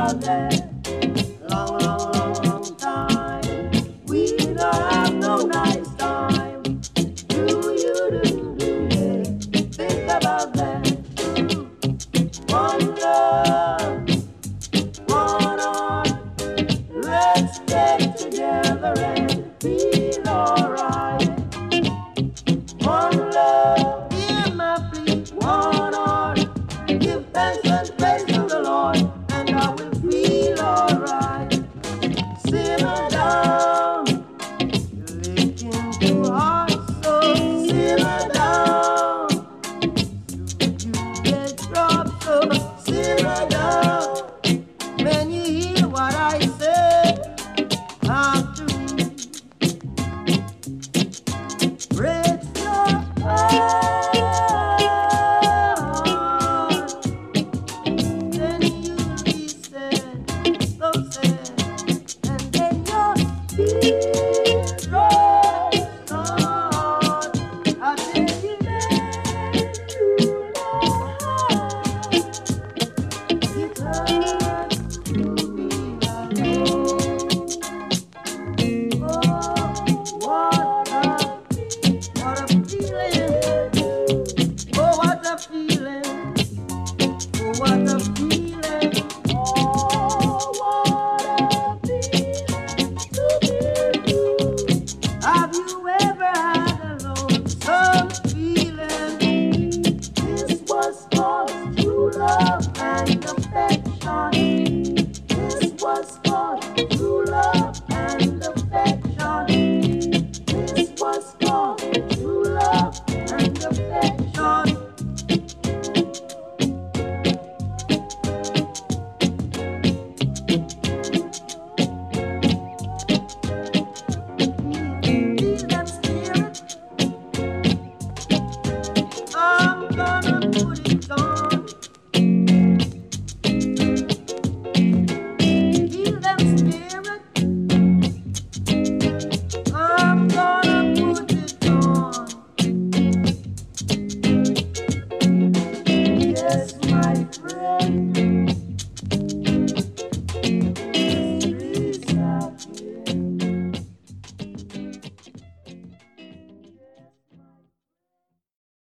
about that. Long, long, long, long time. We don't have no nice time. Do you, yeah. Think about that. One love, one heart. Let's get together and feel alright. One love, hear my plea. One heart, give thanks and praise to the Lord, and I will feel alright. Simmer down, you're licking too hard, so simmer down. You get dropped, so simmer down. When you hear what I say, have to break your heart. Then you'll be sad, so sad, and then your tears roll on. I tell you then you know how it hurts to be alone. Oh, what a feeling. Oh, what a feeling. Oh, what a feeling. Oh, what a feeling to be blue. Have you ever had a lonesome feeling? This was for true love and affection. This was for true love and affection. This was for true love and affection. Feel that spirit. I'm gonna put it on. Feel that spirit. I'm gonna put it on. Yes, my friend.